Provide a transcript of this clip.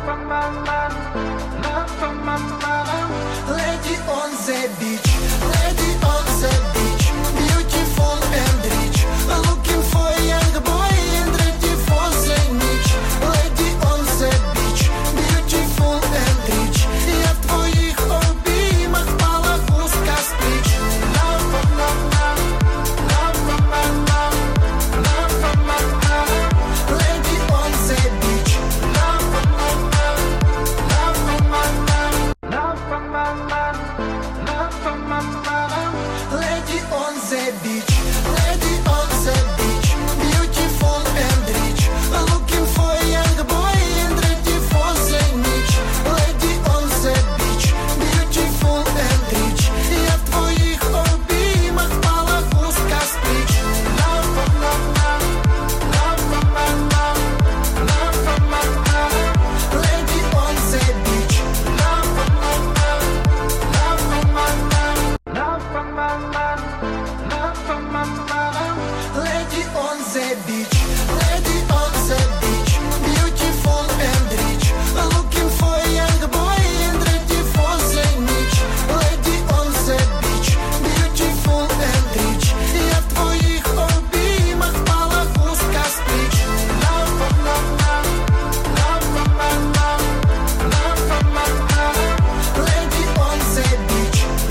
Lady on the beach, lady on the beach, beautiful and rich, looking for a young boy and ready for the niche. Lady on the beach, beautiful and rich, я в твоих обіймах балакуска стрич. Lady on the beach, lady on the beach, lady on the beach, beautiful and rich, looking for a young boy and ready for the niche. Lady on the beach, beautiful and rich, я в твоих обіймах балакуска стрич. Lady on the beach, lady on the beach.